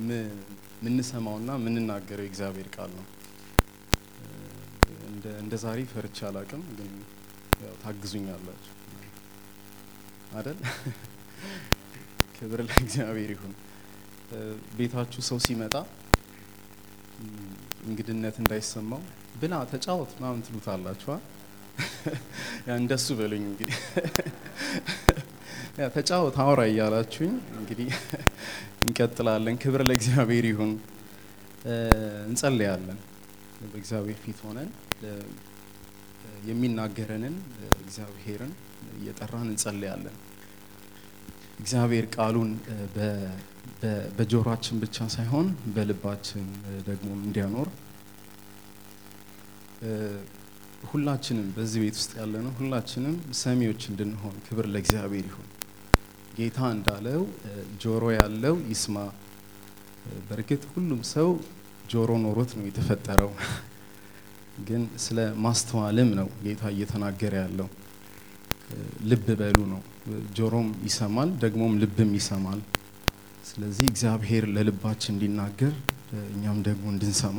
ምንሰማውና ምንናገረው እግዚአብሔር ቃል ነው። እንደ ዛሬ ፈርቻ አላቅም፣ ግን ያው ታግዙኛላችሁ አይደል? ክብር ለእግዚአብሔር ይሁን። ቤታችሁ ሰው ሲመጣ እንግድነት እንዳይሰማው ብላ ተጫወት ምናምን ትሉታላችሁ። ያ እንደሱ በሉኝ እንግዲህ ያ ተጫወት አውራ እያላችሁኝ እንግዲህ እንቀጥላለን። ክብር ለእግዚአብሔር ይሁን። እንጸልያለን። በእግዚአብሔር ፊት ሆነን የሚናገረንን እግዚአብሔርን እየጠራን እንጸልያለን። እግዚአብሔር ቃሉን በጆሮአችን ብቻ ሳይሆን በልባችን ደግሞ እንዲያኖር ሁላችንም በዚህ ቤት ውስጥ ያለነው ሁላችንም ሰሚዎች እንድንሆን ክብር ለእግዚአብሔር ይሁን። ጌታ እንዳለው ጆሮ ያለው ይስማ። በርግጥ ሁሉም ሰው ጆሮ ኖሮት ነው የተፈጠረው፣ ግን ስለ ማስተዋልም ነው ጌታ እየተናገረ ያለው። ልብ በሉ ነው። ጆሮም ይሰማል፣ ደግሞም ልብም ይሰማል። ስለዚህ እግዚአብሔር ለልባችን እንዲናገር እኛም ደግሞ እንድንሰማ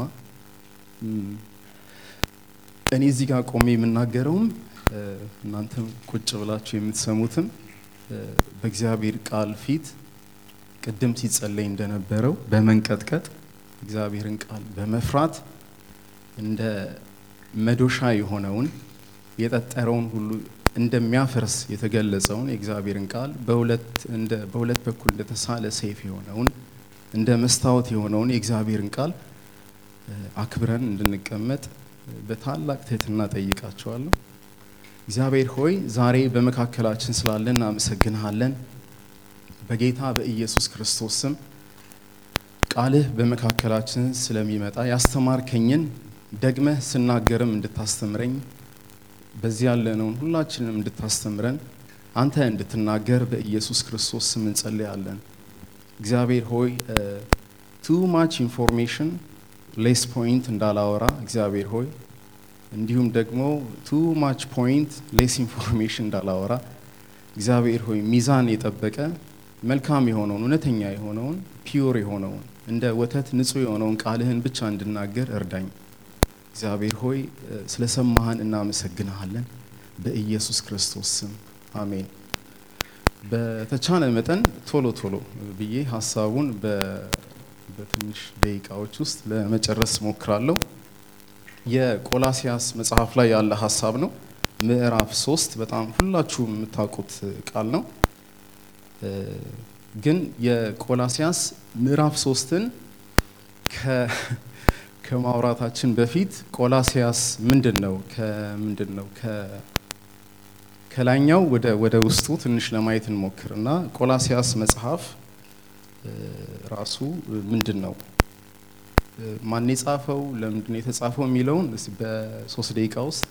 እኔ እዚህ ጋር ቆሜ የምናገረውም እናንተም ቁጭ ብላችሁ የምትሰሙትም በእግዚአብሔር ቃል ፊት ቅድም ሲጸለይ እንደነበረው በመንቀጥቀጥ እግዚአብሔርን ቃል በመፍራት እንደ መዶሻ የሆነውን የጠጠረውን ሁሉ እንደሚያፈርስ የተገለጸውን የእግዚአብሔርን ቃል በሁለት በኩል እንደተሳለ ሰይፍ የሆነውን እንደ መስታወት የሆነውን የእግዚአብሔርን ቃል አክብረን እንድንቀመጥ በታላቅ ትህትና ጠይቃችኋለሁ። እግዚአብሔር ሆይ ዛሬ በመካከላችን ስላለን እናመሰግንሃለን። በጌታ በኢየሱስ ክርስቶስ ስም ቃልህ በመካከላችን ስለሚመጣ ያስተማርከኝን ደግመህ ስናገርም እንድታስተምረኝ በዚህ ያለነውን ሁላችንም እንድታስተምረን አንተ እንድትናገር በኢየሱስ ክርስቶስ ስም እንጸልያለን። እግዚአብሔር ሆይ too much information less point እንዳላወራ እግዚአብሔር ሆይ እንዲሁም ደግሞ too much point less information እንዳላወራ እግዚአብሔር ሆይ ሚዛን የጠበቀ መልካም የሆነውን እውነተኛ የሆነውን ፒዩር የሆነውን እንደ ወተት ንጹህ የሆነውን ቃልህን ብቻ እንድናገር እርዳኝ። እግዚአብሔር ሆይ ስለሰማህን እናመሰግንሃለን በኢየሱስ ክርስቶስ ስም አሜን። በተቻለ መጠን ቶሎ ብዬ ሐሳቡን በትንሽ ደቂቃዎች ውስጥ ለመጨረስ ሞክራለሁ። የቆላሲያስ መጽሐፍ ላይ ያለ ሐሳብ ነው። ምዕራፍ 3 በጣም ሁላችሁም የምታውቁት ቃል ነው። ግን የቆላሲያስ ምዕራፍ 3ን ከማውራታችን በፊት ቆላሲያስ ምንድነው ከላይኛው ወደ ውስጡ ትንሽ ለማየት እንሞክርና ቆላሲያስ መጽሐፍ ራሱ ምንድነው፣ ማን የጻፈው፣ ለምንድን ነው የተጻፈው የሚለውን በ3 ደቂቃ ውስጥ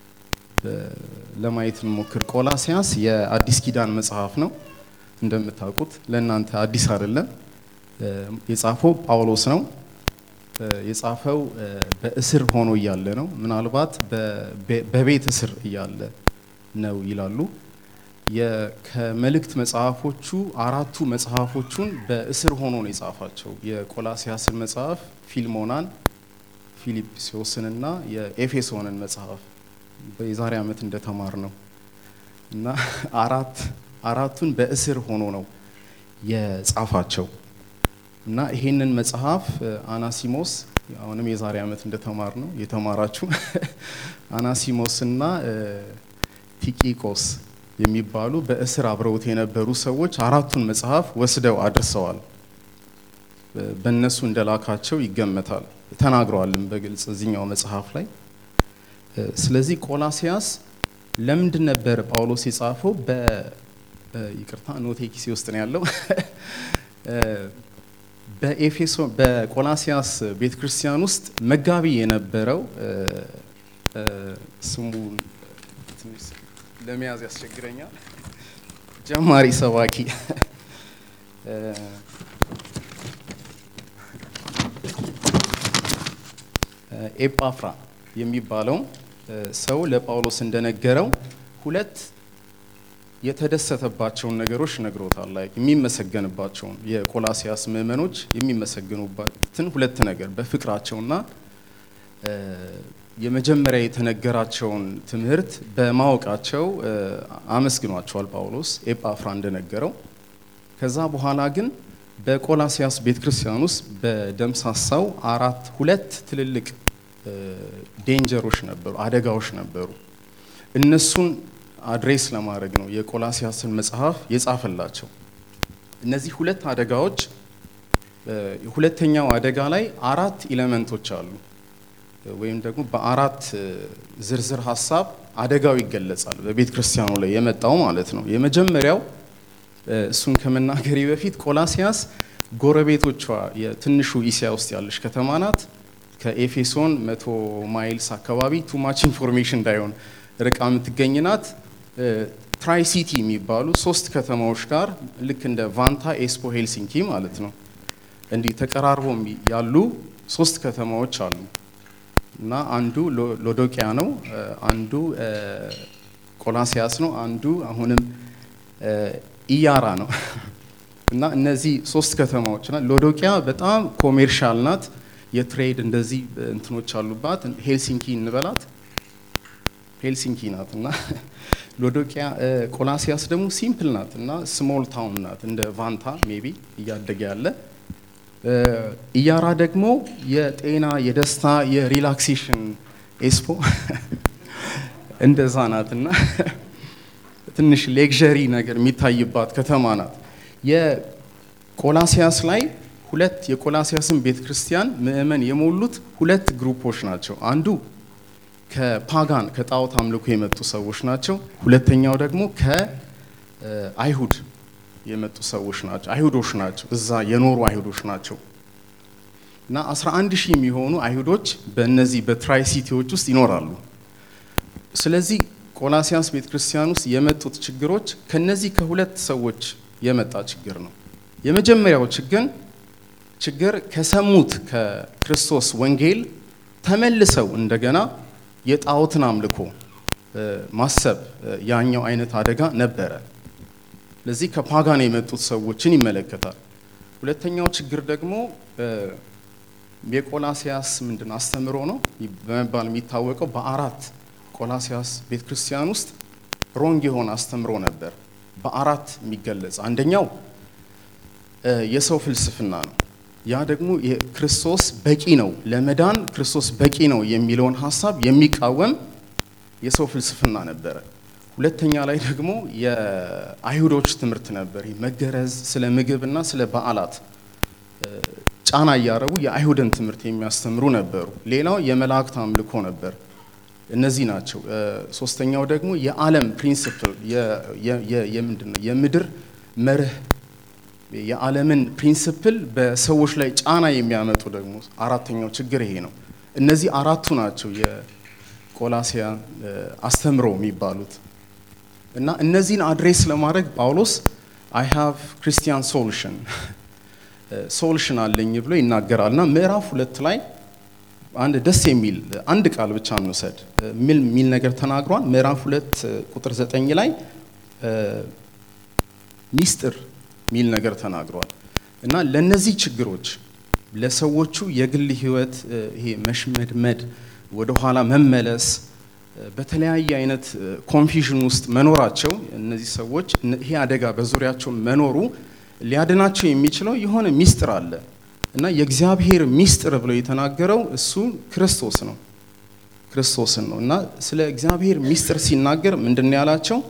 ለማየት እንሞክር። ቆላሲያስ የአዲስ ኪዳን መጽሐፍ ነው። እንደምታውቁት ለእናንተ አዲስ አይደለም። የጻፈው ጳውሎስ ነው። የጻፈው በእስር ሆኖ እያለ ነው። ምናልባት በቤት እስር እያለ ነው ይላሉ። ከመልእክት መጽሐፎቹ 4ቱ መጽሐፎቹን በእስር ሆኖ ነው የጻፋቸው። የቆላሲያስን መጽሐፍ፣ ፊልሞናን፣ ፊልጵስዩስንና የኤፌሶንን መጽሐፍ በዛሬ ዓመት እንደተማር ነው እና አራቱን በእስር ሆኖ ነው የጻፋቸው እና ይሄንን መጽሐፍ አናሲሞስ አሁንም የዛሬ ዓመት እንደተማር ነው የተማራችሁ አናሲሞስና ቲቂቆስ የሚባሉ በእስር አብረውት የነበሩ ሰዎች 4ቱን መጽሐፍ ወስደው አድርሰዋል። በእነሱ እንደላካቸው ይገመታል። ተናግረዋልም በግልጽ እዚህኛው መጽሐፍ ላይ። ስለዚህ ቆላሲያስ ለምንድን ነበር ጳውሎስ የጻፈው? ይቅርታ ኖቴ ኪሴ ውስጥ ነው ያለው። በቆላሲያስ ቤተክርስቲያን ውስጥ መጋቢ የነበረው ስሙ ትንሽ ለመያዝ ያስቸግረኛል፣ ጀማሪ ሰባኪ ኤጳፍራ የሚባለው ሰው ለጳውሎስ እንደነገረው 2 የተደሰተባቸውን ነገሮች ነግሮታል። ላይ የሚመሰገንባቸውን የቆላሲያስ ምዕመኖች የሚመሰገኑባትን ሁለት ነገር በፍቅራቸውና የመጀመሪያ የተነገራቸውን ትምህርት በማወቃቸው አመስግኗቸዋል ጳውሎስ ኤጳፍራ እንደነገረው። ከዛ በኋላ ግን በቆላሲያስ ቤተክርስቲያን ውስጥ በደምሳሳው ሁለት ትልልቅ ዴንጀሮች ነበሩ፣ አደጋዎች ነበሩ። እነሱን አድሬስ ለማድረግ ነው የቆላሲያስን መጽሐፍ የጻፈላቸው። እነዚህ ሁለት አደጋዎች ሁለተኛው አደጋ ላይ 4 ኤሌመንቶች አሉ፣ ወይም ደግሞ በ4 ዝርዝር ሐሳብ አደጋው ይገለጻል በቤተ ክርስቲያኑ ላይ የመጣው ማለት ነው። የመጀመሪያው እሱን ከመናገሬ በፊት ቆላሲያስ ጎረቤቶቿ የትንሹ እስያ ውስጥ ያለች ከተማ ናት። ከኤፌሶን 100 ማይልስ አካባቢ ቱ ማች ኢንፎርሜሽን እንዳይሆን ርቃ የምትገኝ ናት። ትራይ ሲቲ የሚባሉ 3 ከተማዎች ጋር ልክ እንደ ቫንታ፣ ኤስፖ፣ ሄልሲንኪ ማለት ነው እንዲህ ተቀራርበው ያሉ 3 ከተማዎች አሉ እና አንዱ ሎዶቅያ ነው፣ አንዱ ቆላሲያስ ነው፣ አንዱ አሁንም ኢያራ ነው። እና እነዚህ 3 ከተማዎች ናት። ሎዶቅያ በጣም ኮሜርሻል ናት፣ የትሬድ እንደዚህ እንትኖች አሉባት። ሄልሲንኪ እንበላት ሄልሲንኪ ናት እና ሎዶቅያ ቆላሲያስ ደግሞ ሲምፕል ናት እና ስሞል ታውን ናት፣ እንደ ቫንታ ሜቢ እያደገ ያለ። ኢያራ ደግሞ የጤና የደስታ የሪላክሴሽን ኤስፖ እንደዛ ናት እና ትንሽ ሌክዠሪ ነገር የሚታይባት ከተማ ናት። የቆላሲያስ ላይ የቆላሲያስን ቤተክርስቲያን ምዕመን የሞሉት 2 ግሩፖች ናቸው። አንዱ ከፓጋን ከጣዖት አምልኮ የመጡ ሰዎች ናቸው። ሁለተኛው ደግሞ ከአይሁድ የመጡ ሰዎች ናቸው፣ አይሁዶች ናቸው፣ እዛ የኖሩ አይሁዶች ናቸው። እና 11000 የሚሆኑ አይሁዶች በእነዚህ በትራይ ሲቲዎች ውስጥ ይኖራሉ። ስለዚህ ቆላሲያስ ቤተክርስቲያን ውስጥ የመጡት ችግሮች ከነዚህ ከሁለት ሰዎች የመጣ ችግር ነው። የመጀመሪያው ችግር ከሰሙት ከክርስቶስ ወንጌል ተመልሰው እንደገና የጣዖትን አምልኮ ማሰብ ያኛው አይነት አደጋ ነበረ። ለዚህ ከፓጋን የመጡት ሰዎችን ይመለከታል። ሁለተኛው ችግር ደግሞ የቆላሲያስ አስተምሮ ነው በመባል የሚታወቀው። በ4 ቆላሲያስ ቤተክርስቲያን ውስጥ ሮንግ የሆነ አስተምሮ ነበር፣ በ4 የሚገለጽ። አንደኛው የሰው ፍልስፍና ነው። ያ ደግሞ የክርስቶስ በቂ ነው ለመዳን ክርስቶስ በቂ ነው የሚለውን ሐሳብ የሚቃወም የሰው ፍልስፍና ነበረ። ሁለተኛ ላይ ደግሞ የአይሁዶች ትምህርት ነበር፣ መገረዝ፣ ስለ ምግብና ስለ በዓላት ጫና እያረቡ የአይሁድን ትምህርት የሚያስተምሩ ነበሩ። ሌላው የመላእክት አምልኮ ነበር። እነዚህ ናቸው። ሶስተኛው ደግሞ የዓለም ፕሪንሲፕል የምድር መርህ የዓለምን ፕሪንሲፕል በሰዎች ላይ ጫና የሚያመጡ ደግሞ አራተኛው ችግር ይሄ ነው። እነዚህ 4ቱ ናቸው የቆላሲያ አስተምሮ የሚባሉት። እና እነዚህን አድሬስ ለማድረግ ጳውሎስ I have Christian solution አለኝ ብሎ ይናገራልና ምዕራፍ 2 ላይ አንድ ደስ የሚል አንድ ቃል ብቻ እንውሰድ ሚል ነገር ተናግሯል። ምዕራፍ 2 ቁጥር 9 ላይ ሚስጥር ሚል ነገር ተናግሯል። እና ለነዚህ ችግሮች ለሰዎቹ የግል ህይወት ይሄ መሽመድመድ፣ ወደ ኋላ መመለስ፣ በተለያየ አይነት ኮንፊዥን ውስጥ መኖራቸው እነዚህ ሰዎች ይሄ አደጋ በዙሪያቸው መኖሩ ሊያድናቸው የሚችለው የሆነ ሚስጥር አለ። እና የእግዚአብሔር ሚስጥር ብሎ የተናገረው እሱ ክርስቶስን ነው። እና ስለ እግዚአብሔር ሚስጥር ሲናገር ምንድነው ያላቸው?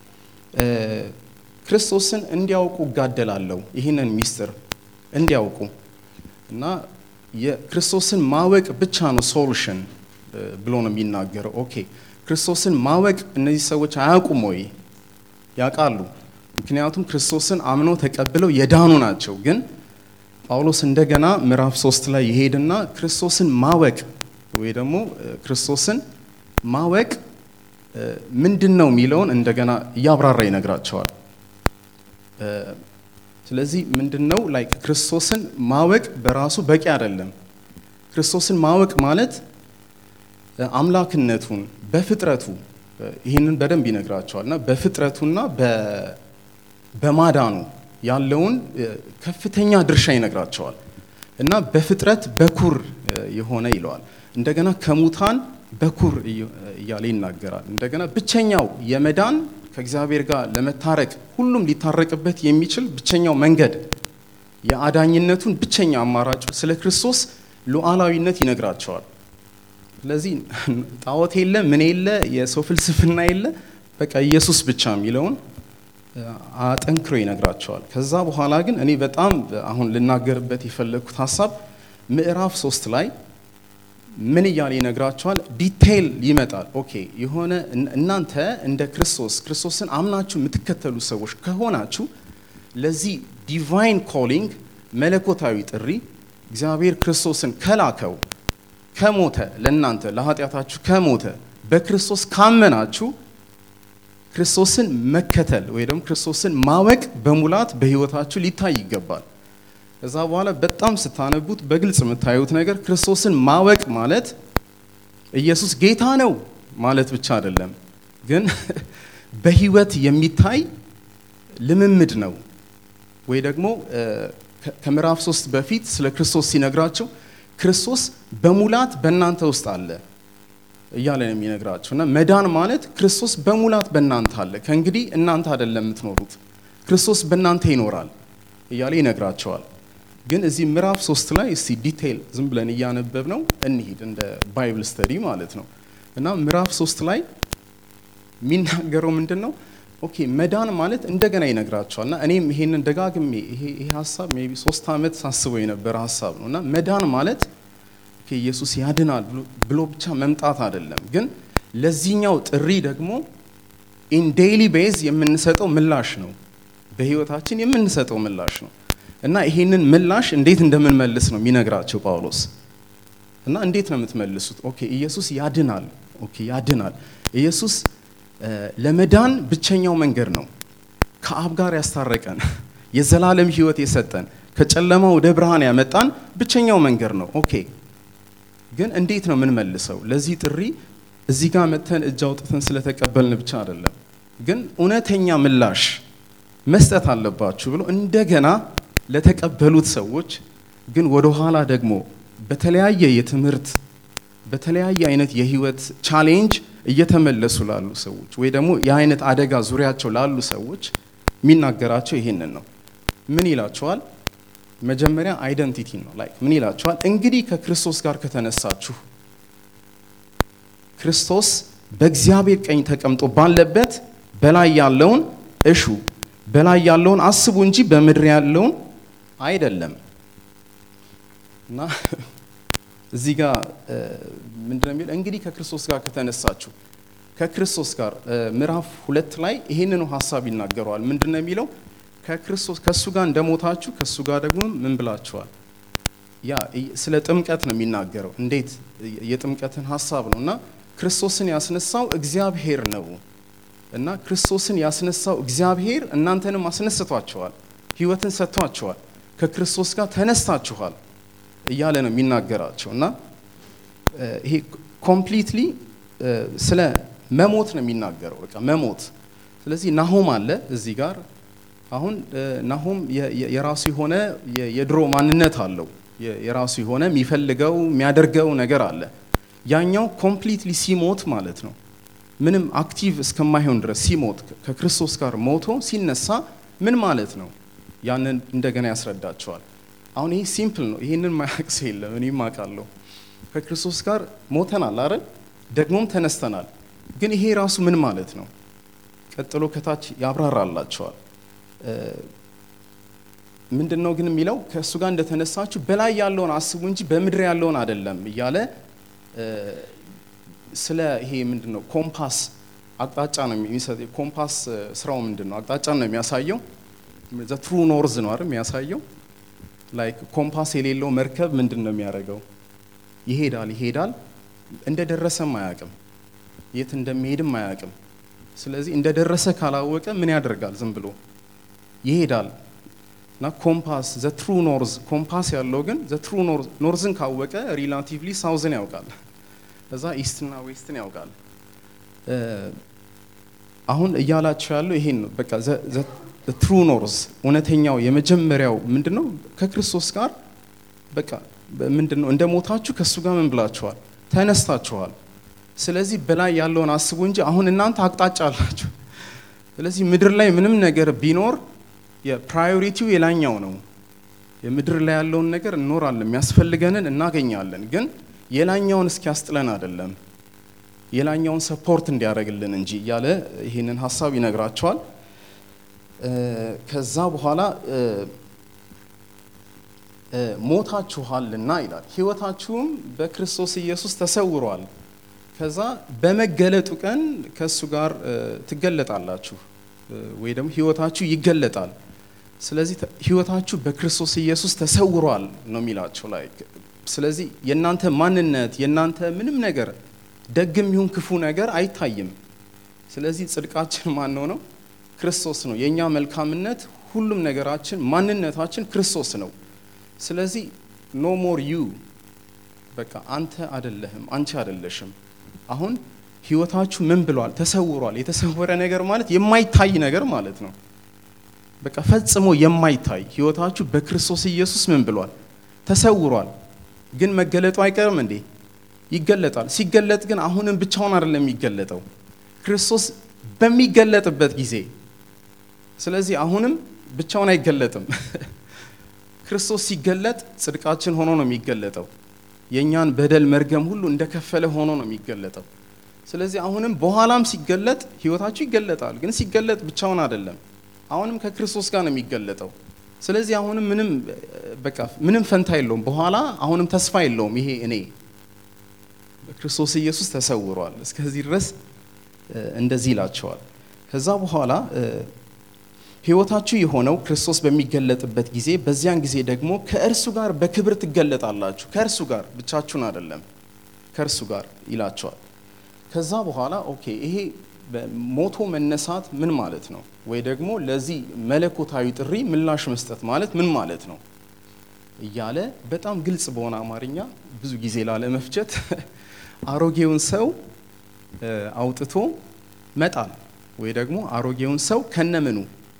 ክርስቶስን እንዲያውቁ ጋደላለሁ፣ ይህንን ሚስጥር እንዲያውቁ። እና የክርስቶስን ማወቅ ብቻ ነው ሶሉሽን ብሎ ነው የሚናገረው። ኦኬ ክርስቶስን ማወቅ እነዚህ ሰዎች አያውቁም ወይ? ያውቃሉ። ምክንያቱም ክርስቶስን አምነው ተቀብለው የዳኑ ናቸው። ግን ጳውሎስ እንደገና ምዕራፍ 3 ላይ ይሄድና ክርስቶስን ማወቅ ወይ ደግሞ ክርስቶስን ማወቅ ምንድነው የሚለውን እንደገና ያብራራ ይነግራቸዋል። ስለዚህ ምንድነው ላይክ ክርስቶስን ማወቅ በራሱ በቂ አይደለም። ክርስቶስን ማወቅ ማለት አምላክነቱን በፍጥረቱ ይህንን በደንብ ይነግራቸዋልና በፍጥረቱና በማዳኑ ያለውን ከፍተኛ ድርሻ ይነግራቸዋል። እና በፍጥረት በኩር የሆነ ይለዋል። እንደገና ከሙታን በኩር እያለ ይናገራል። እንደገና ብቸኛው የመዳን ከእግዚአብሔር ጋር ለመታረቅ ሁሉም ሊታረቅበት የሚችል ብቸኛው መንገድ የአዳኝነቱን ብቸኛ አማራጭ ስለ ክርስቶስ ሉዓላዊነት ይነግራቸዋል። ስለዚህ ጣዖት የለ ምን የለ የሰው ፍልስፍና የለ በቃ ኢየሱስ ብቻ የሚለውን አጠንክሮ ይነግራቸዋል። ከዛ በኋላ ግን እኔ በጣም አሁን ልናገርበት የፈለኩት ሐሳብ ምዕራፍ 3 ላይ ምን እያለ ይነግራቸዋል? ዲቴይል ይመጣል። ኦኬ የሆነ እናንተ እንደ ክርስቶስን አምናችሁ የምትከተሉ ሰዎች ከሆናችሁ ለዚህ ዲቫይን ኮሊንግ መለኮታዊ ጥሪ እግዚአብሔር ክርስቶስን ከላከው ከሞተ ለእናንተ ለኃጢአታችሁ ከሞተ በክርስቶስ ካመናችሁ ክርስቶስን መከተል ወይ ደግሞ ክርስቶስን ማወቅ በሙላት በህይወታችሁ ሊታይ ይገባል። ከዛ በኋላ በጣም ስታነቡት በግልጽ የምታዩት ነገር ክርስቶስን ማወቅ ማለት ኢየሱስ ጌታ ነው ማለት ብቻ አይደለም፣ ግን በህይወት የሚታይ ልምምድ ነው። ወይ ደግሞ ከምዕራፍ 3 በፊት ስለ ክርስቶስ ሲነግራቸው ክርስቶስ በሙላት በእናንተ ውስጥ አለ እያለ ነው የሚነግራቸውና መዳን ማለት ክርስቶስ በሙላት በእናንተ አለ፣ ከእንግዲህ እናንተ አይደለም የምትኖሩት ክርስቶስ በእናንተ ይኖራል እያለ ይነግራቸዋል። ግን እዚህ ምዕራፍ 3 ላይ እስቲ ዲቴይል ዝም ብለን እያነበብ ነው እንሂድ እንደ ባይብል ስተዲ ማለት ነው። እና ምዕራፍ 3 ላይ የሚናገረው ምንድነው? ኦኬ መዳን ማለት እንደገና ይነግራቸዋልና እኔም ይሄንን ደጋግሜ ይሄ ሐሳብ ሜቢ 3 ዓመት ሳስበው የነበረ ሐሳብ ነውና መዳን ማለት ኢየሱስ ያድናል ብሎ ብቻ መምጣት አይደለም፣ ግን ለዚህኛው ጥሪ ደግሞ ኢን ዴይሊ ቤዝ የምንሰጠው ምላሽ ነው፣ በህይወታችን የምንሰጠው ምላሽ ነው። እና ይሄንን ምላሽ እንዴት እንደምንመልስ ነው የሚነግራቸው ጳውሎስ። እና እንዴት ነው የምትመልሱት? ኦኬ ኢየሱስ ያድናል። ኦኬ ያድናል። ኢየሱስ ለመዳን ብቸኛው መንገድ ነው፣ ከአብ ጋር ያስታረቀን፣ የዘላለም ህይወት የሰጠን፣ ከጨለማ ወደ ብርሃን ያመጣን ብቸኛው መንገድ ነው። ኦኬ ግን እንዴት ነው የምንመልሰው? ለዚህ ጥሪ እዚህ ጋር መተን እጅ አውጥተን ስለተቀበልን ብቻ አይደለም፣ ግን እውነተኛ ምላሽ መስጠት አለባችሁ ብሎ እንደገና ለተቀበሉት ሰዎች ግን ወደ ኋላ ደግሞ በተለያየ የትምህርት በተለያየ አይነት የህይወት ቻሌንጅ እየተመለሱ ላሉ ሰዎች ወይ ደግሞ የአይነት አደጋ ዙሪያቸው ላሉ ሰዎች የሚናገራቸው ይሄንን ነው። ምን ይላቸዋል? መጀመሪያ አይደንቲቲ ነው። ላይክ ምን ይላቸዋል? እንግዲህ ከክርስቶስ ጋር ከተነሳችሁ ክርስቶስ በእግዚአብሔር ቀኝ ተቀምጦ ባለበት በላይ ያለውን እሹ፣ በላይ ያለውን አስቡ እንጂ በምድር ያለውን አይደለም። እና እዚህ ጋር ምንድነው የሚለው? እንግዲህ ከክርስቶስ ጋር ከተነሳችሁ ከክርስቶስ ጋር ምዕራፍ 2 ላይ ይሄንን ሐሳብ ይናገራል። ምንድነው የሚለው? ከክርስቶስ ከሱ ጋር እንደሞታችሁ ከሱ ጋር ደግሞ ምን ብላችኋል? ያ ስለ ጥምቀት ነው የሚናገረው። እንዴት የጥምቀትን ሐሳብ ነውና ክርስቶስን ያስነሳው እግዚአብሔር ነው እና ክርስቶስን ያስነሳው እግዚአብሔር እናንተንም አስነስቷቸዋል፣ ህይወትን ሰጥቷቸዋል፣ ከክርስቶስ ጋር ተነስታችኋል እያለ ነው የሚናገራቸው። እና ይሄ ኮምፕሊትሊ ስለ መሞት ነው የሚናገረው። በቃ መሞት። ስለዚህ ናሆም አለ እዚህ ጋር። አሁን ናሆም የራሱ የሆነ የድሮ ማንነት አለው፣ የራሱ የሆነ የሚፈልገው የሚያደርገው ነገር አለ። ያኛው ኮምፕሊትሊ ሲሞት ማለት ነው፣ ምንም አክቲቭ እስከማይሆን ድረስ ሲሞት ከክርስቶስ ጋር ሞቶ ሲነሳ ምን ማለት ነው? ያንን እንደገና ያስረዳቸዋል። አሁን ይሄ ሲምፕል ነው። ይሄንን ማያቅስ የለም። እኔም አውቃለሁ። ከክርስቶስ ጋር ሞተናል አይደል? ደግሞም ተነስተናል። ግን ይሄ ራሱ ምን ማለት ነው? ቀጥሎ ከታች ያብራራላቸዋል። ምንድነው ግን የሚለው? ከእሱ ጋር እንደተነሳችሁ በላይ ያለውን አስቡ እንጂ በምድር ያለውን አይደለም እያለ ስለ ይሄ ምንድነው ኮምፓስ አቅጣጫ ነው የሚሰጠው። ኮምፓስ ስራው ምንድነው? አቅጣጫ ነው የሚያሳየው። ዘ ትሩ ኖርዝ ነው አይደል የሚያሳየው። ላይክ ኮምፓስ የሌለው መርከብ ምንድነው የሚያደርገው? ይሄዳል እንደደረሰም አያውቅም፣ የት እንደሚሄድም አያውቅም። ስለዚህ እንደደረሰ ካላወቀ ምን ያደርጋል? ዝም ብሎ ይሄዳል። እና ኮምፓስ ዘ ትሩ ኖርዝ ኮምፓስ ያለው ግን ዘ ትሩ ኖርዝን ካወቀ ሪላቲቭሊ ሳውዝን ያውቃል፣ እዛ ኢስትና ዌስትን ያውቃል። አሁን እያላችሁ ያለው ይሄን ነው። በቃ ትሩ ኖርዝ እውነተኛው የመጀመሪያው ምንድነው? ከክርስቶስ ጋር በቃ ምንድነው? እንደሞታችሁ ከሱ ጋር ምን ብላችኋል? ተነስታችኋል። ስለዚህ በላይ ያለውን አስቡ እንጂ አሁን እናንተ አቅጣጫ አላችሁ። ስለዚህ ምድር ላይ ምንም ነገር ቢኖር የፕራዮሪቲው የላኛው ነው። የምድር ላይ ያለውን ነገር እንኖራለን፣ የሚያስፈልገንን እናገኛለን። ግን የላኛውን እስኪያስጥለን አይደለም፣ የላኛውን ሰፖርት እንዲያደርግልን እንጂ እያለ ይህንን ሐሳብ ይነግራቸዋል። ከዛ በኋላ ሞታችኋልና ይላል፣ ሕይወታችሁም በክርስቶስ ኢየሱስ ተሰውሯል። ከዛ በመገለጡ ቀን ከሱ ጋር ትገለጣላችሁ ወይ ደግሞ ሕይወታችሁ ይገለጣል። ስለዚህ ሕይወታችሁ በክርስቶስ ኢየሱስ ተሰውሯል ነው የሚላቸው ላይ። ስለዚህ የናንተ ማንነት የናንተ ምንም ነገር ደግም ይሁን ክፉ ነገር አይታይም። ስለዚህ ጽድቃችን ማን ነው? ክርስቶስ ነው። የኛ መልካምነት ሁሉም ነገራችን ማንነታችን ክርስቶስ ነው። ስለዚህ ኖ ሞር ዩ በቃ አንተ አይደለህም፣ አንቺ አይደለሽም። አሁን ሕይወታችሁ ምን ብሏል? ተሰውሯል። የተሰወረ ነገር ማለት የማይታይ ነገር ማለት ነው። በቃ ፈጽሞ የማይታይ ሕይወታችሁ በክርስቶስ ኢየሱስ ምን ብሏል? ተሰውሯል። ግን መገለጡ አይቀርም እንዴ? ይገለጣል። ሲገለጥ ግን አሁንም ብቻውን አይደለም የሚገለጠው፣ ክርስቶስ በሚገለጥበት ጊዜ። ስለዚህ አሁንም ብቻውን አይገለጥም። ክርስቶስ ሲገለጥ ጽድቃችን ሆኖ ነው የሚገለጠው። የኛን በደል መርገም ሁሉ እንደከፈለ ሆኖ ነው የሚገለጠው። ስለዚህ አሁንም በኋላም ሲገለጥ ሕይወታችሁ ይገለጣል። ግን ሲገለጥ ብቻውን አይደለም፣ አሁንም ከክርስቶስ ጋር ነው የሚገለጠው። ስለዚህ አሁንም ምንም ፈንታ የለውም በኋላ፣ አሁንም ተስፋ የለውም። ይሄ እኔ በክርስቶስ ኢየሱስ ተሰውሯል። እስከዚህ ድረስ እንደዚህ ይላቸዋል። ከዛ በኋላ ሕይወታችሁ የሆነው ክርስቶስ በሚገለጥበት ጊዜ፣ በዚያን ጊዜ ደግሞ ከእርሱ ጋር በክብር ትገለጣላችሁ። ከእርሱ ጋር ብቻችሁን አይደለም፣ ከእርሱ ጋር ይላቸዋል። ከዛ በኋላ ኦኬ ይሄ ሞቶ መነሳት ምን ማለት ነው? ወይ ደግሞ ለዚህ መለኮታዊ ጥሪ ምላሽ መስጠት ማለት ምን ማለት ነው እያለ በጣም ግልጽ በሆነ አማርኛ ብዙ ጊዜ ላለ መፍጨት አሮጌውን ሰው አውጥቶ መጣል፣ ወይ ደግሞ አሮጌውን ሰው ከነምኑ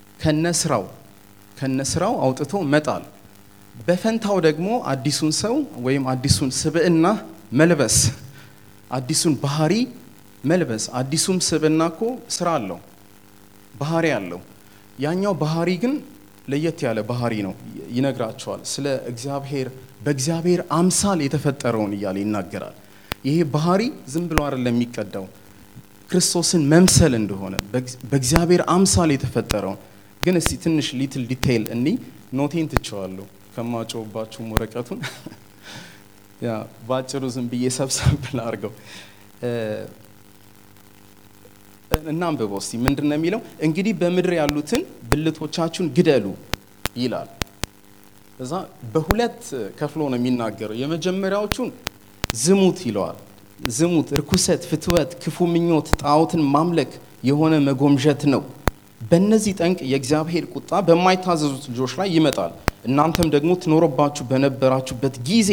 ከነስራው አውጥቶ መጣል፣ በፈንታው ደግሞ አዲሱን ሰው ወይም አዲሱን ስብዕና መልበስ፣ አዲሱን ባህሪ መልበስ። አዲሱም ስብዕና እኮ ስራ አለው፣ ባህሪ አለው። ያኛው ባህሪ ግን ለየት ያለ ባህሪ ነው ይነግራቸዋል። ስለ እግዚአብሔር በእግዚአብሔር አምሳል የተፈጠረውን እያለ ይናገራል። ይሄ ባህሪ ዝም ብሎ አይደለም የሚቀዳው፣ ክርስቶስን መምሰል እንደሆነ በእግዚአብሔር አምሳል የተፈጠረውን። ግን እስቲ ትንሽ ሊትል ዲቴይል እኒ ኖቴን ትቸዋለሁ ከማጮባችሁ ወረቀቱን ያ ባጭሩ ዝም ብዬ ሰብሰብ ላርገው እናንብበው እስቲ። ምንድነው የሚለው? እንግዲህ በምድር ያሉትን ብልቶቻችሁን ግደሉ ይላል። እዛ በሁለት ከፍሎ ነው የሚናገረው። የመጀመሪያዎቹን ዝሙት ይለዋል። ዝሙት፣ ርኩሰት፣ ፍትወት፣ ክፉ ምኞት፣ ጣዖትን ማምለክ የሆነ መጎምጀት ነው። በእነዚህ ጠንቅ የእግዚአብሔር ቁጣ በማይታዘዙት ልጆች ላይ ይመጣል። እናንተም ደግሞ ትኖርባችሁ በነበራችሁበት ጊዜ